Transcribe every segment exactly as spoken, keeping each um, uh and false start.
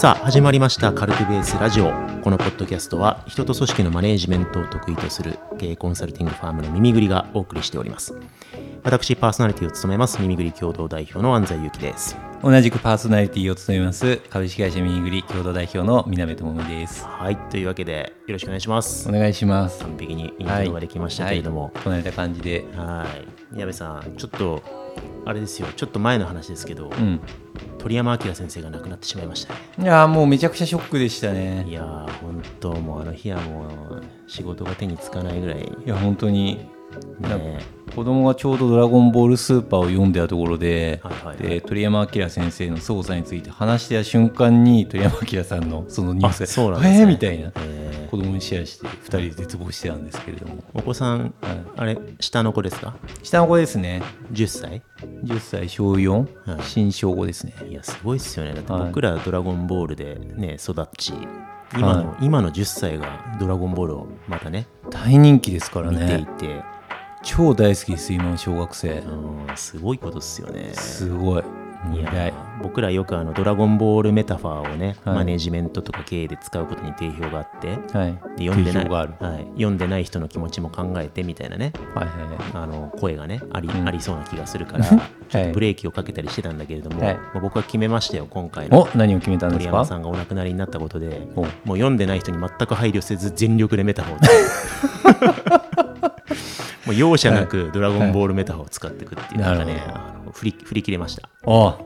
さあ始まりましたカルティベースラジオ。このポッドキャストは人と組織のマネージメントを得意とする経営コンサルティングファームの耳ぐりがお送りしております。私パーソナリティを務めます耳ぐり共同代表の安西祐樹です。 同じくパーソナリティを務めます株式会社耳ぐり共同代表の南智美です。 はい、というわけでよろしくお願いします。 お願いします。 完璧にイントロができましたけれども、 はいはい、このような感じで、 はい、宮部さん、ちょっとあれですよ、ちょっと前の話ですけど、 うん、 鳥山明先生が亡くなってしまいましたね。 いやもうめちゃくちゃショックでしたね。 いや本当もうあの日はもう仕事が手につかないぐらい。 いや本当に、 ね、 子供がちょうどドラゴンボールスーパーを読んでたところで、はいはいはい、で鳥山明先生の捜査について話してた瞬間に鳥山明さんのそのニュースで、 そうなんですね、 えーみたいな、 えー、 子供にシェアしてふたりで絶望してたんですけれども。 お子さん、はい、あれ下の子ですか？ 下の子ですね。 じゅっさいじゅっさい小よん、はい、新小ごですね。 いやすごいですよね。だって僕らドラゴンボールで、ね、育ち、今の、はい、今のじゅっさいがドラゴンボールをまたね大人気ですからね。 見ていて超大好きです。今の小学生、 うん、すごいことですよね。 すごい。 いや僕らよくあのドラゴンボールメタファーをね、はい、マネジメントとか経営で使うことに定評があって、はい、で読んでない、はい、読んでない人の気持ちも考えてみたいなね、はいはいはい、あの声がね あり、うん、ありそうな気がするからちょっとブレーキをかけたりしてたんだけれども、はい、まあ、僕は決めましたよ今回の。 お、何を決めたんですか？ 鳥山さんがお亡くなりになったことでもう読んでない人に全く配慮せず全力でメタファーをもう容赦なくドラゴンボールメタファーを使っていくっていう、なんかね、あの振り、振り切れました。 お、 はい、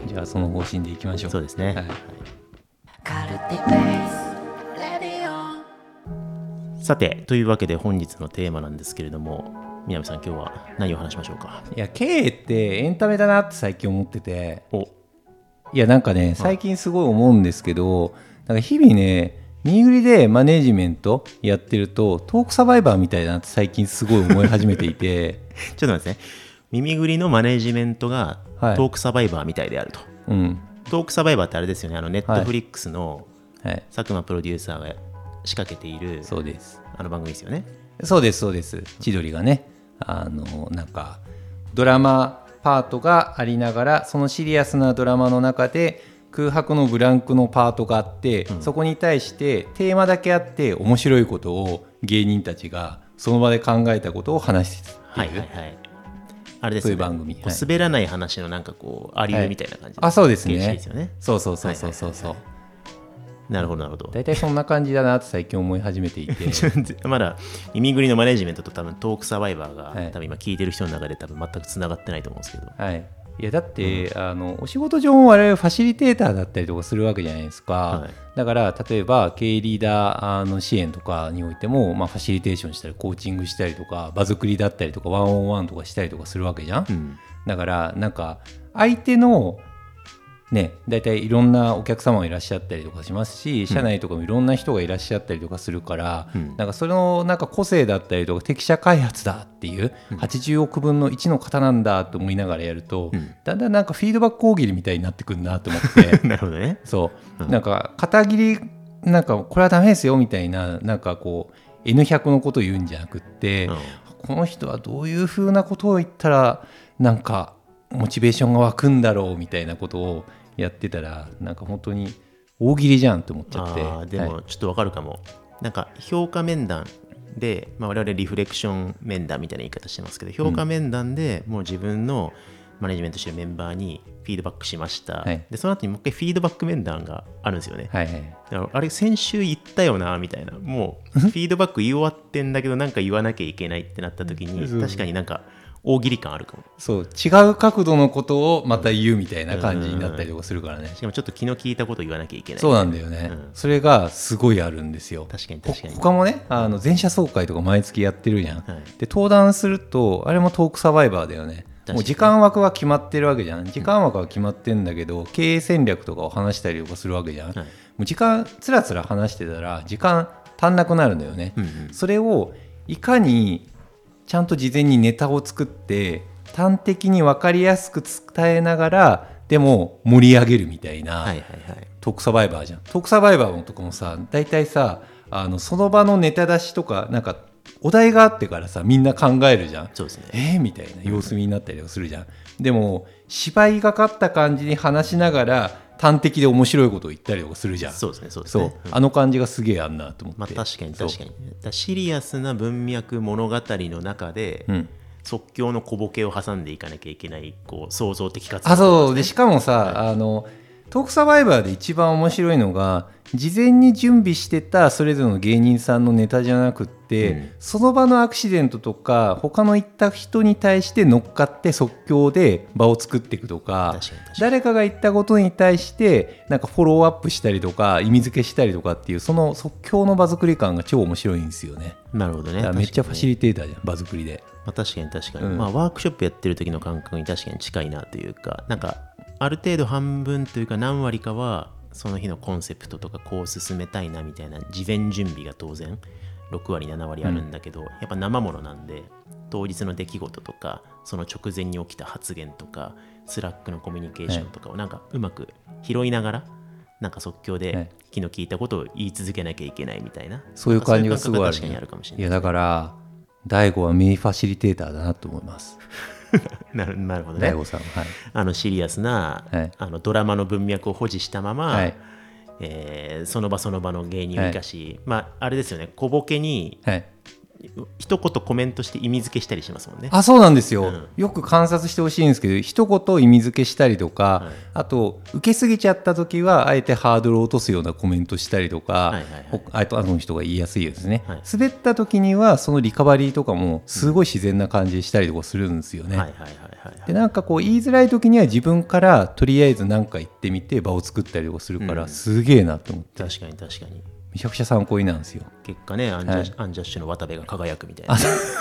じゃあその方針でいきましょう。 そうですね、はいはい、さてというわけで本日のテーマなんですけれども、南さん今日は何を話しましょうか？ いや経営ってエンタメだなって最近思ってて、おいやなんかね最近すごい思うんですけど、なんか日々ね耳ぐりでマネジメントやってるとトークサバイバーみたいだなって最近すごい思い始めていてちょっと待ってね、耳ぐりのマネジメントがトークサバイバーみたいであると、はい、うん、トークサバイバーってあれですよね、あのネットフリックスの佐久間プロデューサーが仕掛けている、 そうです、 あの番組ですよね。 そうですそうです。千鳥がね、あのなんかドラマパートがありながらそのシリアスなドラマの中で空白のブランクのパートがあって、うん、そこに対してテーマだけあって面白いことを芸人たちがその場で考えたことを話している、はいはいはい、 あれですね、 そういう番組、はい、 滑らない話のなんかこうアリウムみたいな感じで、 はい、あ、そうですね、 ですよね。 そうそうそうそうそうそう、はいはいはい、 なるほどなるほど。 大体そんな感じだなって最近思い始めていてまだ耳ぐりのマネジメントと多分トークサバイバーが、はい、多分今聞いてる人の中で多分全くつながってないと思うんですけど、 はい、いやだって、うん、あのお仕事上も我々ファシリテーターだったりとかするわけじゃないですか、はい、だから例えば経営リーダーの支援とかにおいても、まあ、ファシリテーションしたりコーチングしたりとか場作りだったりとかワンオンワンとかしたりとかするわけじゃん、うん、だからなんか相手のね、だいたいいろんなお客様がいらっしゃったりとかしますし、社内とかもいろんな人がいらっしゃったりとかするから、うん、なんかそれのなんか個性だったりとか適者開発だっていう、うん、はちじゅうおくぶんのいちの方なんだと思いながらやると、うん、だんだんなんかフィードバック大喜利みたいになってくるなと思ってなるほどね。 そう、うん、なんか片桐なんかこれはダメですよみたいな、なんかこう エヌひゃく のことを言うんじゃなくって、うん、この人はどういうふうなことを言ったらなんかモチベーションが湧くんだろうみたいなことをやってたら、なんか本当に大喜利じゃんって思っちゃって。 あでもちょっとわかるかも、はい、なんか評価面談で、まあ、我々リフレクション面談みたいな言い方してますけど、評価面談でもう自分のマネジメントしてるメンバーにフィードバックしました、はい、でその後にもう一回フィードバック面談があるんですよね、はいはい、だからあれ先週言ったよなみたいな、もうフィードバック言い終わってんだけどなんか言わなきゃいけないってなった時に確かになんか大喜利感あるかも。 そう、違う角度のことをまた言うみたいな感じになったりとかするからね、うんうんうん、 しかもちょっと気の利いたこと言わなきゃいけない。 そうなんだよね、うん、それがすごいあるんですよ。 確かに確かに。 他もね、あの全社総会とか毎月やってるじゃん、はい、で登壇するとあれもトークサバイバーだよね。もう時間枠は決まってるわけじゃん。時間枠は決まってるんだけど、うん、経営戦略とかを話したりとかするわけじゃん、はい、もう時間つらつら話してたら時間足んなくなるんだよね、うんうん、それをいかにちゃんと事前にネタを作って端的に分かりやすく伝えながらでも盛り上げるみたいな、はいはいはい、トークサバイバーじゃん。トークサバイバーのとこもさ、だいたいさ、あのその場のネタ出しとかなんかお題があってからさみんな考えるじゃん。 そうですね、 えーみたいな様子見になったりとかするじゃん、うん、でも芝居がかった感じに話しながら端的で面白いことを言ったりとかするじゃん。 そうですねそうですね、 そう、あの感じがすげえあんなと思って、 まあ、確かに確かにだシリアスな文脈物語の中で、うん、即興の小ボケを挟んでいかなきゃいけないこう創造的活動、ね、 あそうでしかもさ、はい、あのトークサバイバーで一番面白いのが事前に準備してたそれぞれの芸人さんのネタじゃなくって、うん、その場のアクシデントとか他の行った人に対して乗っかって即興で場を作っていくとか、誰かが言ったことに対してなんかフォローアップしたりとか意味付けしたりとかっていうその即興の場作り感が超面白いんですよね。 なるほどね。 めっちゃファシリテーターじゃん場作りで。 まあ、確かに確かに、うんまあ、ワークショップやってる時の感覚に確かに近いなというか、なんかある程度半分というか何割かはその日のコンセプトとかこう進めたいなみたいな事前準備が当然ろく割なな割あるんだけど、うん、やっぱ生ものなんで当日の出来事とかその直前に起きた発言とかスラックのコミュニケーションとかをなんかうまく拾いながらなんか即興で気の利いたことを言い続けなきゃいけないみたいな、 そういう感じがすごいある、ね、 確かにあるかもしれない。 いやだから大悟は名ファシリテーターだなと思いますな, るなるほどね。 大悟さん、はい、 あのシリアスな、はい、あのドラマの文脈を保持したまま、はいえー、その場その場の芸人を生かし、はい、まああれですよね、小ボケに、はい、一言コメントして意味付けしたりしますもんね。 あ、そうなんですよ、うん、よく観察してほしいんですけど、一言意味付けしたりとか、はい、あと受けすぎちゃった時はあえてハードルを落とすようなコメントしたりとか、はいはいはい、あとあの人が言いやすいですね、はい、滑った時にはそのリカバリーとかもすごい自然な感じでしたりとかするんですよね。でなんかこう言いづらい時には自分からとりあえず何か言ってみて場を作ったりとかするから、うん、すげえなと思って。 確かに確かにめちゃくちゃ参考になるんですよ。 結果ねアンジャッシュ、はい、アンジャッシュの渡部が輝くみたいな。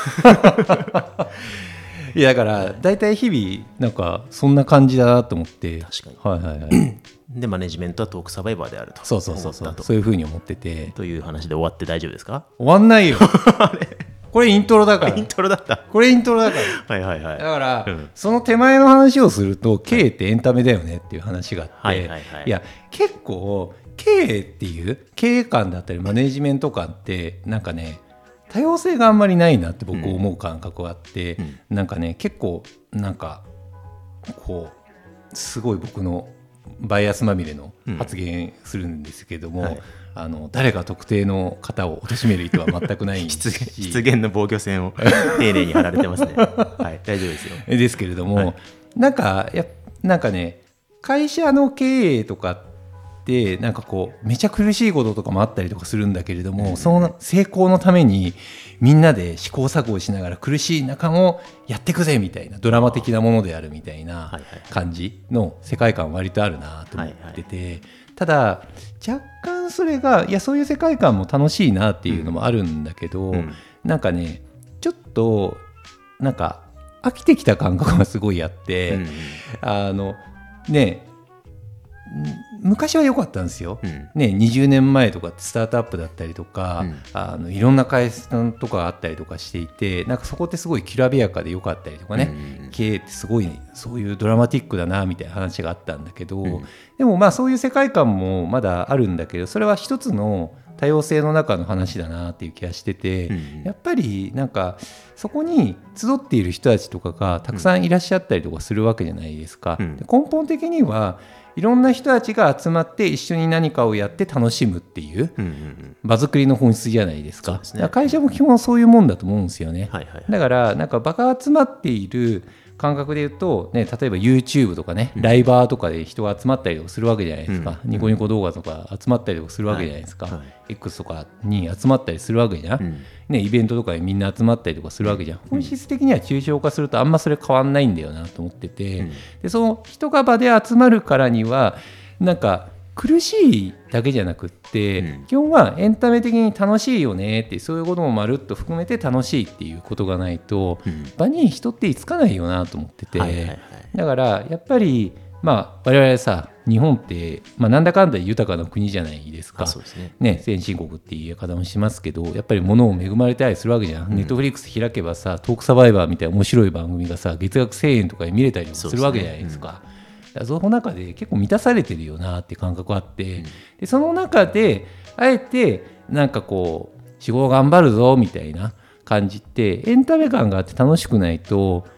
いやだからだいたい日々なんかそんな感じだなと思って。 確かに、はいはいはい、 でマネジメントはトークサバイバーであると。 そうそうそうそうそういう風に思っててという話で終わって大丈夫ですか？ 終わんないよこれイントロだからイントロだったこれイントロだからはいはいはい。 だから、うん、その手前の話をすると経営ってエンタメだよねっていう話があって、はいはいはい、いや結構経営っていう経営観だったりマネジメント観ってなんかね多様性があんまりないなって僕思う感覚があって、うん、なんかね結構なんかこうすごい僕のバイアスまみれの発言するんですけども、うんはい、あの誰が特定の方を貶める意図は全くないし失言の防御線を丁寧に張られてますねはい大丈夫ですよ。 ですけれども、はい、なんかやなんかね会社の経営とかでなんかこうめちゃ苦しいこととかもあったりとかするんだけれども、うん、その成功のためにみんなで試行錯誤しながら苦しい中もやっていくぜみたいなドラマ的なものであるみたいな感じの世界観割とあるなと思ってて、はいはい、ただ若干それがいやそういう世界観も楽しいなっていうのもあるんだけど、うん、なんかねちょっとなんか飽きてきた感覚がすごいあって、うん、あのね昔は良かったんですよ、うんね、にじゅうねんまえとかってスタートアップだったりとか、うん、あのいろんな会社とかあったりとかしていてなんかそこってすごいきらびやかで良かったりとかね、うん、経営ってすごいそういうドラマティックだなみたいな話があったんだけど、うん、でもまあそういう世界観もまだあるんだけどそれは一つの多様性の中の話だなっていう気がしてて、うん、やっぱりなんかそこに集っている人たちとかがたくさんいらっしゃったりとかするわけじゃないですか、うん、で根本的にはいろんな人たちが集まって一緒に何かをやって楽しむっていう場作りの本質じゃないですか。そうですね。だから会社も基本そういうもんだと思うんですよね、はいはいはい、だからなんか場が集まっている感覚で言うと、ね、例えば YouTube とかね、うん、ライバーとかで人が集まったりするわけじゃないですか、うん、ニコニコ動画とか集まったりするわけじゃないですか、はいはい、X とかに集まったりするわけじゃん、うんね、イベントとかでみんな集まったりとかするわけじゃん。本質的には抽象化するとあんまそれ変わんないんだよなと思ってて、うん、でその人が場で集まるからにはなんか苦しいだけじゃなくって、うん、基本はエンタメ的に楽しいよねってそういうこともまるっと含めて楽しいっていうことがないと、うん、場に人って居つかないよなと思ってて、はいはいはい、だからやっぱりまあ我々さ日本って、まあ、なんだかんだ豊かな国じゃないですか。そうですね。ね、先進国っていう言い方もしますけどやっぱり物を恵まれたりするわけじゃん、うん、ネットフリックス開けばさトークサバイバーみたいな面白い番組がさ月額せんえんとかで見れたりもするわけじゃないですか。その中で結構満たされてるよなって感覚があって、うん、でその中であえてなんかこう仕事頑張るぞみたいな感じってエンタメ感があって楽しくないと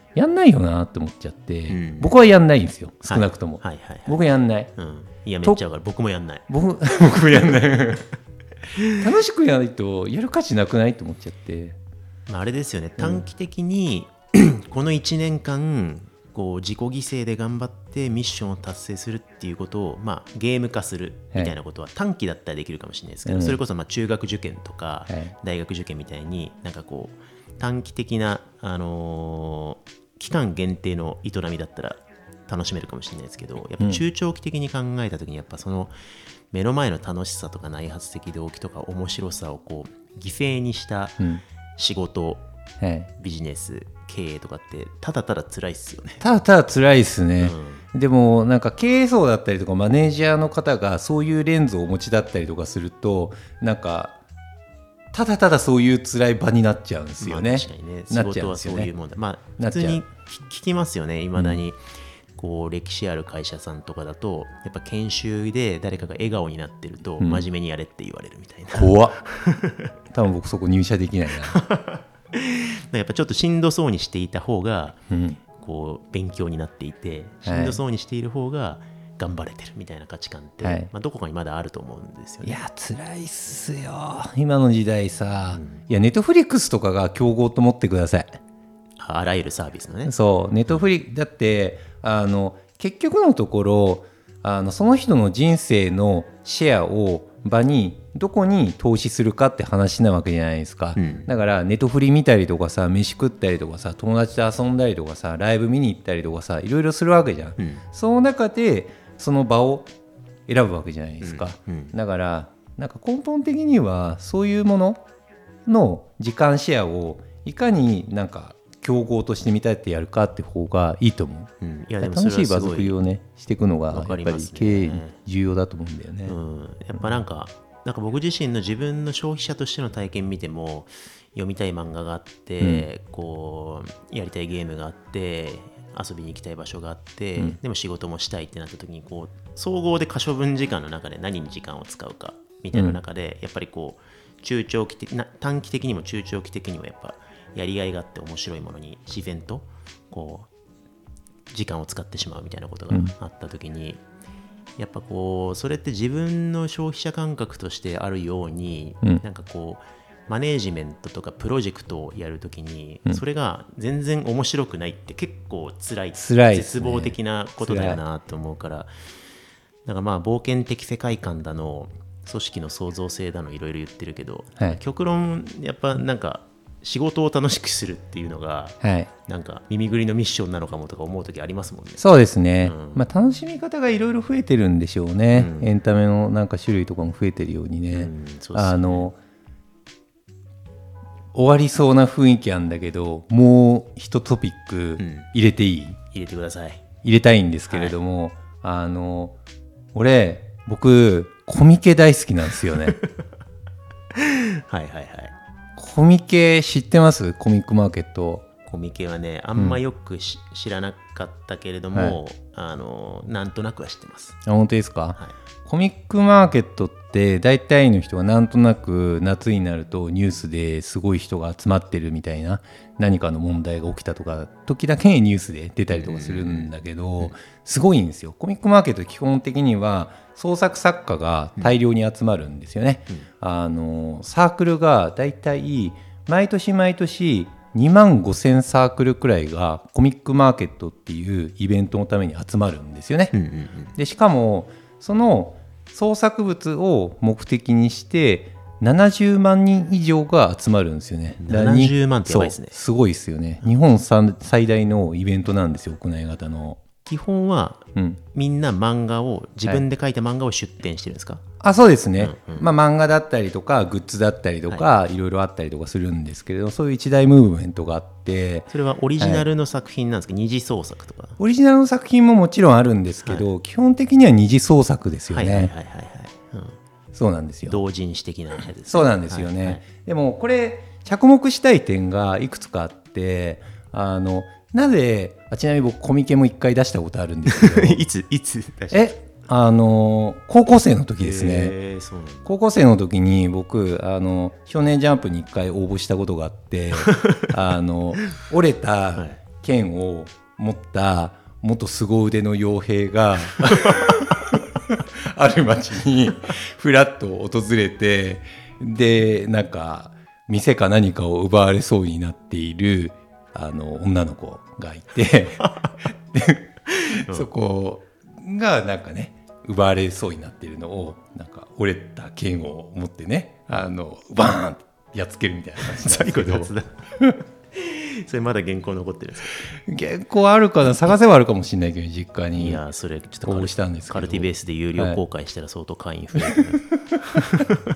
やんないよなって思っちゃって、 うん、 僕はやんないんですよ、少なくとも、 はいはいはいはい、 僕やんない、 うん、いやめっちゃわかる、僕もやんない、 僕, 僕もやんない楽しくやらないとやる価値なくないと思っちゃって、 まあ、あれですよね、短期的に、うん、このいちねんかんこう自己犠牲で頑張ってミッションを達成するっていうことを、まあ、ゲーム化するみたいなことは短期だったらできるかもしれないですけど、はい、それこそまあ中学受験とか大学受験みたいになんかこう短期的な、あのー、期間限定の営みだったら楽しめるかもしれないですけど、やっぱ中長期的に考えた時にやっぱその目の前の楽しさとか内発的動機とか面白さをこう犠牲にした仕事、うん、はい、ビジネス経営とかってただただ辛いっすよね。 ただただ辛いっすね、うん、でもなんか経営層だったりとかマネージャーの方がそういうレンズをお持ちだったりとかするとなんかただただそういう辛い場になっちゃうんですよね。 まあ、確かにね、仕事はそういうもんだ、まあ、普通に聞きますよね、いまだに、うん、こう歴史ある会社さんとかだとやっぱ研修で誰かが笑顔になってると真面目にやれって言われるみたいな、 うん、怖っ多分僕そこ入社できないなやっぱちょっとしんどそうにしていた方が、うん、こう勉強になっていて、しんどそうにしている方が頑張れてるみたいな価値観って、はい、まあ、どこかにまだあると思うんですよね。 いや辛いっすよ今の時代さ、うん、いやネットフリックスとかが競合と思ってください。 あ, あらゆるサービスのね。 そうネットフリ、うん、だってあの結局のところあのその人の人生のシェアを場にどこに投資するかって話なわけじゃないですか、うん、だからネットフリ見たりとかさ、飯食ったりとかさ、友達と遊んだりとかさ、ライブ見に行ったりとかさ、いろいろするわけじゃん、うん、その中でその場を選ぶわけじゃないですか、うんうん、だからなんか根本的にはそういうものの時間シェアをいかになんか競合としてみたいってやるかって方がいいと思う、うん、いやでも楽しい場作りをねしていくのがやっぱり経営重要だと思うんだよね、うん、 やっぱなんか、なんか僕自身の自分の消費者としての体験見ても読みたい漫画があって、うん、こうやりたいゲームがあって遊びに行きたい場所があって、うん、でも仕事もしたいってなった時にこう総合で可処分時間の中で何に時間を使うかみたいな中で、うん、やっぱりこう中長期的な短期的にも中長期的にもやっぱやりがいがあって面白いものに自然とこう時間を使ってしまうみたいなことがあった時に、うん、やっぱこうそれって自分の消費者感覚としてあるように、うん、なんかこうマネージメントとかプロジェクトをやるときに、うん、それが全然面白くないって結構辛い、 辛いですね、 絶望的なことだよなと思うから、だからまあ冒険的世界観だの組織の創造性だのいろいろ言ってるけど、はい、極論やっぱなんか仕事を楽しくするっていうのが、はい、なんか耳ぐりのミッションなのかもとか思う時ありますもんね。 そうですね、うん、まあ、楽しみ方がいろいろ増えてるんでしょうね、うん、エンタメのなんか種類とかも増えてるようにね、うん、そうですね、あの終わりそうな雰囲気あるんだけどもう一トピック入れていい、うん、 入れてください。 入れたいんですけれども、はい、あの俺僕コミケ大好きなんですよねはいはいはい。 コミケ知ってます？コミックマーケット。 コミケはねあんまよく、うん、知らなかったけれども、はい、あのなんとなくは知ってます。 あ、本当ですか？ はい、 コミックマーケットって大体の人がなんとなく夏になるとニュースですごい人が集まってるみたいな、何かの問題が起きたとか時だけニュースで出たりとかするんだけど、うんうん、すごいんですよ。コミックマーケット基本的には創作作家が大量に集まるんですよね、うんうん、あのサークルが大体毎年毎年にまんごせんサークルくらいがコミックマーケットっていうイベントのために集まるんですよね、うんうんうん、でしかもその創作物を目的にしてななじゅうまんにん以上が集まるんですよね。 ななじゅうまんってやばいですね。 すごいですよね。日本最大のイベントなんですよ、屋内型の。 基本は、うん、みんな漫画を自分で描いた漫画を出展してるんですか？はい、 あ、そうですね、うんうん、まあ、漫画だったりとかグッズだったりとか、はい、いろいろあったりとかするんですけれど、そういう一大ムーブメントがあって、 それはオリジナルの作品なんですか？はい、二次創作とか。 オリジナルの作品ももちろんあるんですけど、はい、基本的には二次創作ですよね。はいはいはいはい、うん、そうなんですよ。 同人誌的なやつですね。 そうなんですよね、はいはい、でもこれ着目したい点がいくつかあって、あのなぜあちなみに僕コミケもいっかい出したことあるんですけどいついつ出した？ えあの高校生の時ですね。そうなんだ。高校生の時に僕あの少年ジャンプにいっかい応募したことがあってあの折れた剣を持った元凄腕の傭兵がある町にフラッと訪れて、でなんか店か何かを奪われそうになっているあの女の子がいてでそこがなんかね奪われそうになっているのをなんか折れた剣を持ってねあのバーンってやっつけるみたいな感じなんですけど最後のやつだそれまだ原稿残ってるんですか？ 原稿あるかな、探せばあるかもしれないけど実家に。 いやそれちょっとこうしたんですけどカルティベースで有料公開したら相当会員増える、 はい、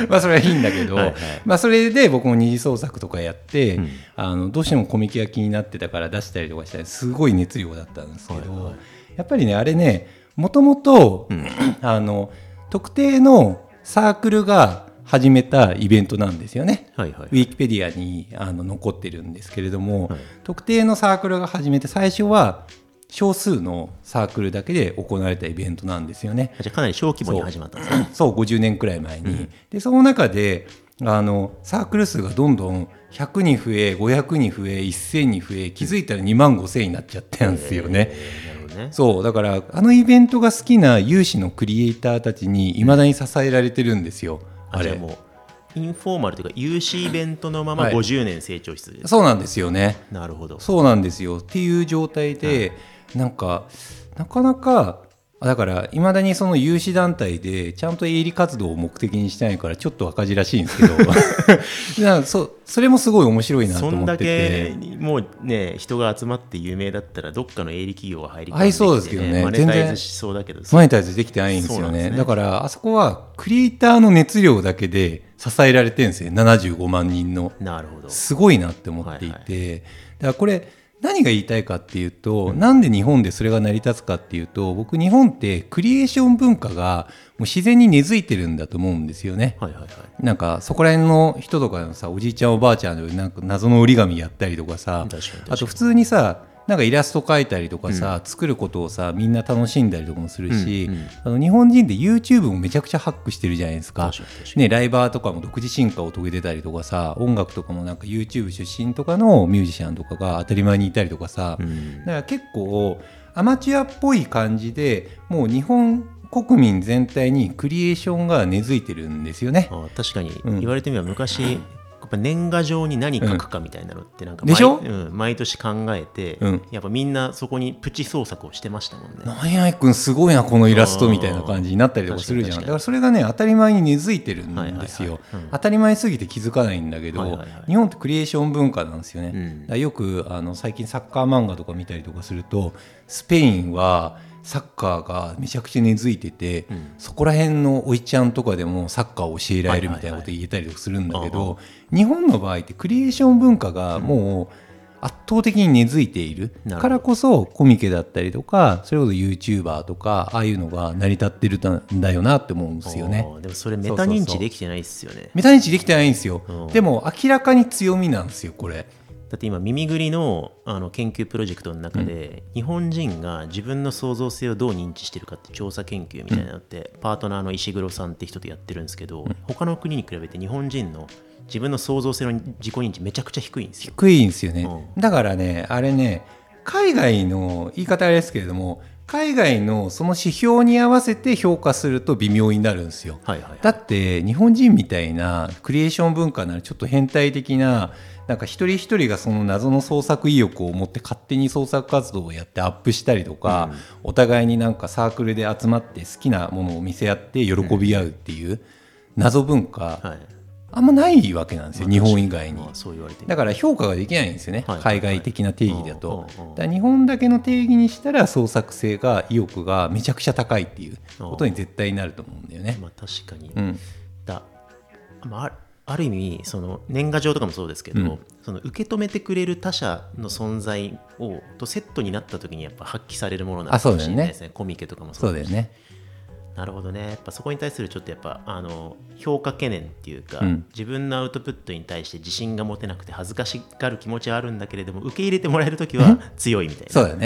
まあそれはいいんだけどはい、はい、まあ、それで僕も二次創作とかやって、うん、あのどうしてもコミケが気になってたから出したりとかしたらすごい熱量だったんですけど、はいはい、やっぱりねあれねもともと特定のサークルが始めたイベントなんですよね、はいはい、ウィキペディアにあの残ってるんですけれども、はい、特定のサークルが始めて最初は少数のサークルだけで行われたイベントなんですよね。 じゃあかなり小規模に始まったんですね。 そう、そうごじゅうねんくらい前に、うん、でその中であのサークル数がどんどんひゃくに増えごひゃくに増えせんに増え気づいたらにまんごせんになっちゃったんですよね、えーね、そうだからあのイベントが好きな有志のクリエイターたちにいまだに支えられてるんですよ。 あれあじゃあもうインフォーマルというか有志イベントのままごじゅうねん成長し続けてる、 はい、そうなんですよね。 なるほど、 そうなんですよっていう状態で、はい、なんかなかなかだからいまだにその有志団体でちゃんと営利活動を目的にしてないからちょっと赤字らしいんですけどなんか そ, それもすごい面白いなと思ってて、 そんだけもうね人が集まって有名だったらどっかの営利企業が入り込んできて、ね、 はい、そうですけどね、 マネタイズしそうだけどマネタイズできてないんですよ ね, ねだからあそこはクリエイターの熱量だけで支えられてるんですよ。ななじゅうごまんにんの。 なるほど、 すごいなって思っていて、はいはい、だからこれ何が言いたいかっていうと、うん、なんで日本でそれが成り立つかっていうと、僕日本ってクリエーション文化がもう自然に根付いてるんだと思うんですよね、はいはいはい、なんかそこら辺の人とかのさおじいちゃんおばあちゃんでなんか謎の折り紙やったりとかさ、あと普通にさなんかイラスト描いたりとかさ、うん、作ることをさみんな楽しんだりとかもするし、うんうん、あの日本人で YouTube もめちゃくちゃハックしてるじゃないですか、ね、ライバーとかも独自進化を遂げてたりとかさ、音楽とかもなんか YouTube 出身とかのミュージシャンとかが当たり前にいたりとかさ、うん、だから結構アマチュアっぽい感じでもう日本国民全体にクリエーションが根付いてるんですよね。 あ確かに、うん、言われてみれば昔やっぱ年賀状に何書くかみたいなのってなんか 毎,、 でしょ？ うん、毎年考えて、うん、やっぱみんなそこにプチ創作をしてましたもんね。 何々君すごいなこのイラストみたいな感じになったりとかするじゃん。だからそれがね当たり前に根付いてるんですよ、はいはいはいうん、当たり前すぎて気づかないんだけど、はいはいはい、日本ってクリエーション文化なんですよね、うん、だからよくあの最近サッカー漫画とか見たりとかするとスペインはサッカーがめちゃくちゃ根付いてて、うん、そこら辺のおいちゃんとかでもサッカーを教えられるみたいなこと言えたりとかするんだけど、はいはいはい、日本の場合ってクリエーション文化がもう圧倒的に根付いているからこそコミケだったりとかそれこそ YouTuber とかああいうのが成り立ってるんだよなって思うんですよね。 でもそれメタ認知できてないですよね。 メタ認知できてないんですよ。でも明らかに強みなんですよこれ。 だって今耳ぐり の, あの研究プロジェクトの中で、うん、日本人が自分の創造性をどう認知してるかって調査研究みたいなのって、うん、パートナーの石黒さんって人とやってるんですけど、うん、他の国に比べて日本人の自分の創造性の自己認知めちゃくちゃ低いんですよ。 低いんですよね、うん、だからねあれね海外の言い方あれですけれども海外のその指標に合わせて評価すると微妙になるんですよ、はいはいはい、だって日本人みたいなクリエーション文化ならちょっと変態的ななんか一人一人がその謎の創作意欲を持って勝手に創作活動をやってアップしたりとか、うん、お互いになんかサークルで集まって好きなものを見せ合って喜び合うっていう謎文化、うんはい、あんまないわけなんですよ、まあ、日本以外に、まあ、そう言われてだから評価ができないんですよね、はいはいはい、海外的な定義だと、だから日本だけの定義にしたら創作性が意欲がめちゃくちゃ高いっていうことに絶対になると思うんだよね。 まあ、確かに、うん、だ、まあある意味その年賀状とかもそうですけど、うん、その受け止めてくれる他者の存在をとセットになった時にやっぱ発揮されるものなのかもしれないですね。コミケとかもそうですね。なるほどね。やっぱそこに対するちょっとやっぱあの評価懸念っていうか、うん、自分のアウトプットに対して自信が持てなくて恥ずかしがる気持ちはあるんだけれども受け入れてもらえる時は強いみたいな。 そうだね。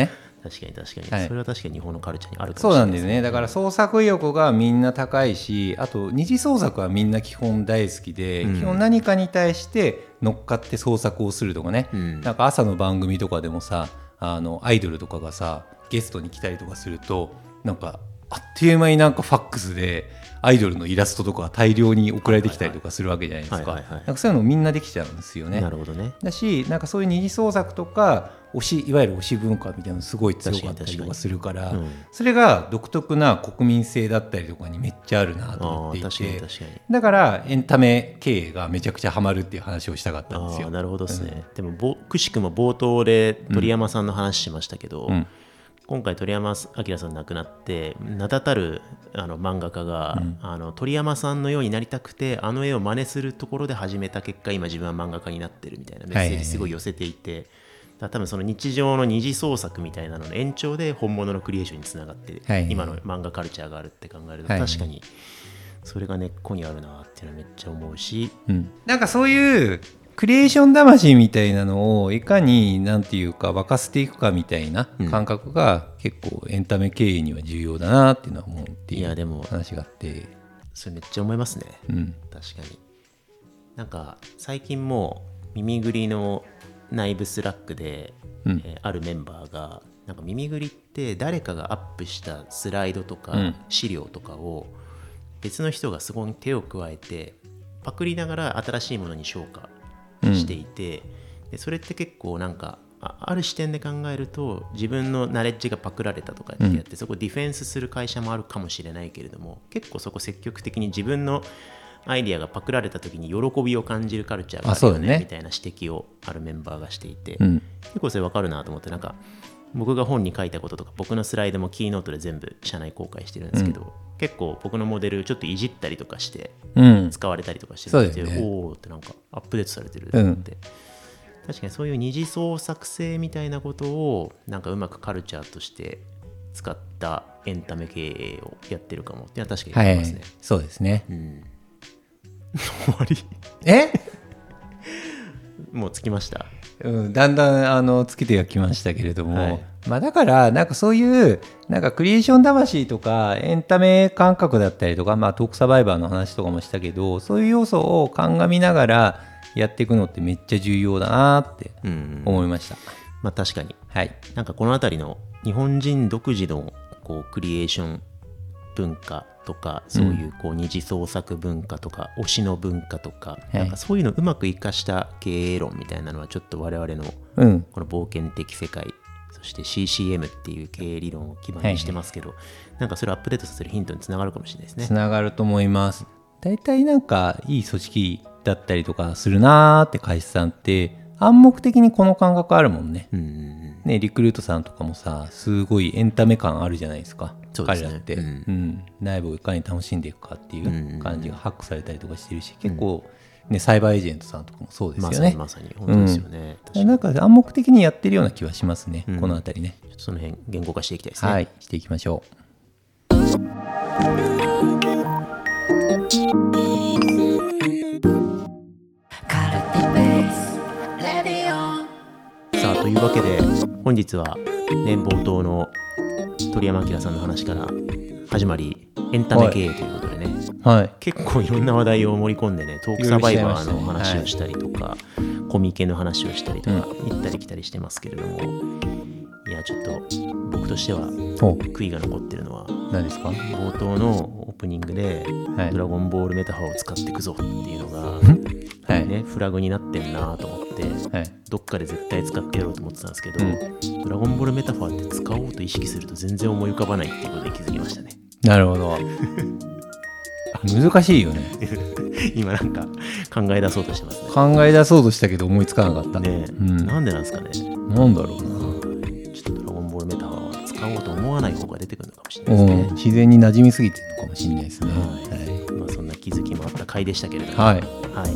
確かに確かに、 はい、 それは確かに日本のカルチャーにあるかそうもしれないですね。 なんですね。だから創作意欲がみんな高いし、あと二次創作はみんな基本大好きで、うん、基本何かに対して乗っかって創作をするとかね、うん、なんか朝の番組とかでもさ、あのアイドルとかがさゲストに来たりとかすると、なんかあっという間になんかファックスでアイドルのイラストとか大量に送られてきたりとかするわけじゃないですか。なんかそういうのみんなできちゃうんですよね。 なるほどね。 だし、なんかそういう二次創作とか推し、いわゆる推し文化みたいなのすごい強かったりとかするから、うん、それが独特な国民性だったりとかにめっちゃあるなと思っていて、確かに確かに。だからエンタメ経営がめちゃくちゃハマるっていう話をしたかったんですよ。 あ、なるほどですね、うん、でもくしくも冒頭で鳥山さんの話しましたけど、うんうん、今回鳥山明さん亡くなって名だたるあの漫画家が、うん、あの鳥山さんのようになりたくてあの絵を真似するところで始めた結果今自分は漫画家になってるみたいなメッセージすごい寄せていて、はいはいはい、だ多分その日常の二次創作みたいなのの延長で本物のクリエーションにつながって、はいはい、今の漫画カルチャーがあるって考えると、はいはい、確かにそれが根っこにあるなっていうのはめっちゃ思うし、 うん、なんかそういうクリエーション魂みたいなのをいかになんていうか沸かせていくかみたいな感覚が結構エンタメ経営には重要だなっていうのは思うっていう話があって、いやでもそれめっちゃ思いますね、うん、確かに。なんか最近も耳ぐりの内部スラックで、うんえー、あるメンバーがなんか耳ぐりって誰かがアップしたスライドとか資料とかを別の人がそこに手を加えてパクりながら新しいものに昇華していて、うん、でそれって結構なんか あ, ある視点で考えると自分のナレッジがパクられたとかってやって、うん、そこディフェンスする会社もあるかもしれないけれども結構そこ積極的に自分のアイディアがパクられた時に喜びを感じるカルチャーがあるよね、ねみたいな指摘をあるメンバーがしていて、うん、結構それ分かるなと思って、なんか僕が本に書いたこととか僕のスライドもキーノートで全部社内公開してるんですけど、うん、結構僕のモデルちょっといじったりとかして使われたりとかしてるので、うんね、おーってなんかアップデートされてるって、うん、確かにそういう二次創作性みたいなことをなんかうまくカルチャーとして使ったエンタメ経営をやってるかもっていうのは確かに思いますね、はい、 そうですね、うん、 終わりえもうつきました、 うん、だんだんあのつけてはきましたけれども、はいまあ、だからなんかそういうなんかクリエーション魂とかエンタメ感覚だったりとか、まあ、トークサバイバーの話とかもしたけどそういう要素を鑑みながらやっていくのってめっちゃ重要だなって思いました、うんまあ、確かに、 はい、 なんかこのあたりの日本人独自のこうクリエーション文化とかそういうこう二次創作文化とか推しの文化とか、うん、なんかそういうのをうまく生かした経営論みたいなのはちょっと我々のこの冒険的世界、うん、そして シーシーエム っていう経営理論を基盤にしてますけど、はい、なんかそれをアップデートさせるヒントにつながるかもしれないですね。 つながると思います。だいたいなんかいい組織だったりとかするなーって会社さんって暗黙的にこの感覚あるもんね。うんうんうんね、リクルートさんとかもさすごいエンタメ感あるじゃないですか。そうですね、彼らって、うんうん、内部をいかに楽しんでいくかっていう感じがハックされたりとかしてるし、うんうん、結構、ね、サイバーエージェントさんとかもそうですよね。 まさにまさに本当ですよね、 うん、なんか暗黙的にやってるような気はしますね、うん、このあたりね。 ちょっとその辺言語化していきたいですね。 はいしていきましょう。 さあというわけで本日は年冒頭の鳥山明さんの話から始まりエンタメ経営ということでね、はい、結構いろんな話題を盛り込んでねトークサバイバーの話をしたりとか、はい、コミケの話をしたりとか、うん、行ったり来たりしてますけれども、いやちょっと僕としては悔いが残ってるのは何ですか。 冒頭のオープニングで、はい、ドラゴンボールメタファーを使っていくぞっていうのが、はいね、フラグになってんなと思って、はい、どっかで絶対使ってやろうと思ってたんですけど、うん、ドラゴンボールメタファーって使おうと意識すると全然思い浮かばないっていうことに気づきましたね。 なるほど難しいよね今なんか考え出そうとしてますね。 考え出そうとしたけど思いつかなかったね、 うん、なんでなんですかね。 なんだろうな、 ちょっとドラゴンボールメタファーは使おうと思わない方が出てくるのかもしれないですね、 うん、自然に馴染みすぎてるのかもしれないですね、はいはいまあ、そんな気づきもあった回でしたけれども、 はいはい、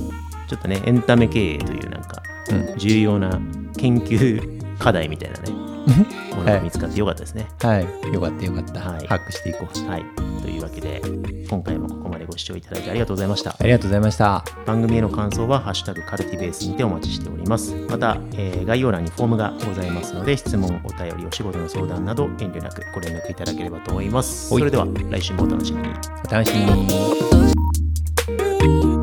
ちょっとねエンタメ経営というなんか重要な研究課題みたいなね、うん、ものが見つかってよかったですね。 はい、はい、よかったよかった、はい、ハックしていこう。 はい、というわけで今回もここまでご視聴視聴いただいてありがとうございました。 ありがとうございました。 番組への感想はハッシュタグカルティベースにてお待ちしております。また、えー、概要欄にフォームがございますので、質問、お便り、お仕事の相談など遠慮なくご連絡いただければと思います。それでは来週もお楽しみに。 お楽しみに。